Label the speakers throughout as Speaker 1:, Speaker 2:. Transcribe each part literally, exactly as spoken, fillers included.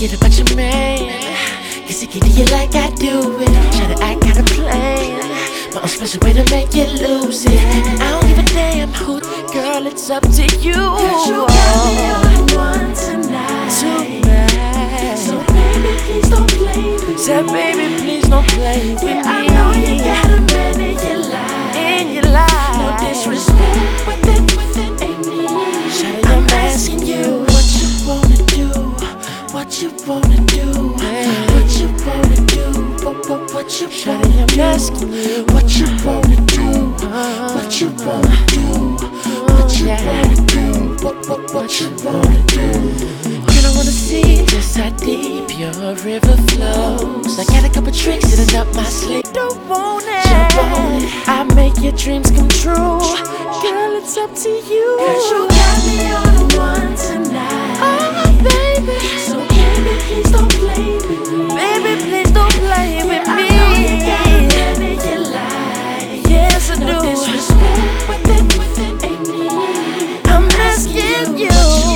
Speaker 1: forget about your man. Cause he can do you like I do it. Try to act got a plan, my own special way to make you lose it. And I don't give a damn who, girl, it's up to you.
Speaker 2: Cause you got me on one tonight.
Speaker 1: Tonight.
Speaker 2: So baby, please don't play with me.
Speaker 1: Said baby, please don't play with
Speaker 2: yeah,
Speaker 1: me.
Speaker 2: I know you got a man in your life.
Speaker 1: In your life.
Speaker 2: No disrespect, but that, but that ain't me.
Speaker 1: Shawty, I'm asking you,
Speaker 2: what you wanna do? What you wanna do?
Speaker 1: hey.
Speaker 2: What you wanna do? What, what, what you
Speaker 1: Shawty,
Speaker 2: wanna
Speaker 1: I'm
Speaker 2: do?
Speaker 1: asking you,
Speaker 2: What you wanna do?
Speaker 1: uh,
Speaker 2: What you wanna do? What you
Speaker 1: yeah.
Speaker 2: wanna do? What, what, what you wanna do?
Speaker 1: Girl, I wanna see just how deep your river flows. I got a couple tricks sitting up my sleeve. Don't want it.
Speaker 2: Jump on it.
Speaker 1: I make your dreams come true. Girl, it's up to you.
Speaker 2: Cause you got me on one tonight.
Speaker 1: Oh, baby.
Speaker 2: So baby, please don't play with me.
Speaker 1: Baby, please don't play with
Speaker 2: I
Speaker 1: me.
Speaker 2: know you got a man in your life.
Speaker 1: Yes, I
Speaker 2: No
Speaker 1: do.
Speaker 2: disrespect, but that, but that ain't me.
Speaker 1: I'm asking you.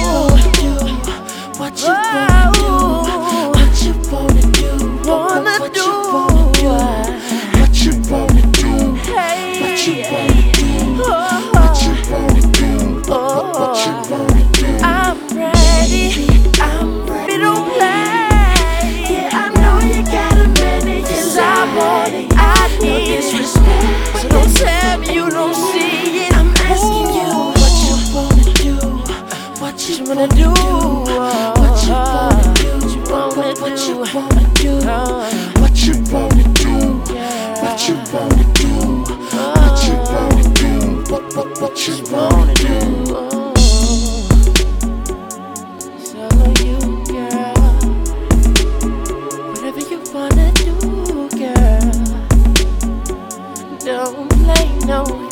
Speaker 2: What you wanna do? What you wanna do?
Speaker 1: Wanna
Speaker 2: What
Speaker 1: do.
Speaker 2: you wanna do? What you wanna do?
Speaker 1: Hey.
Speaker 2: What you wanna do?
Speaker 1: Oh,
Speaker 2: What you wanna do? What, what you wanna do?
Speaker 1: I'm ready. I'm ready to play.
Speaker 2: Yeah, I know you got a man in your
Speaker 1: Cause I want
Speaker 2: life.
Speaker 1: it, I
Speaker 2: No
Speaker 1: need it.
Speaker 2: disrespect,
Speaker 1: So don't tell me you don't see it.
Speaker 2: I'm asking you what you wanna do. What you
Speaker 1: What you wanna do?
Speaker 2: What you wanna do?
Speaker 1: What you wanna
Speaker 2: What
Speaker 1: do?
Speaker 2: you wanna do?
Speaker 1: Uh,
Speaker 2: What you wanna do?
Speaker 1: yeah.
Speaker 2: What you wanna do? What you wanna do? What what what you wanna do?
Speaker 1: Oh, it's all on you, girl. Whatever you wanna do, girl. Don't play no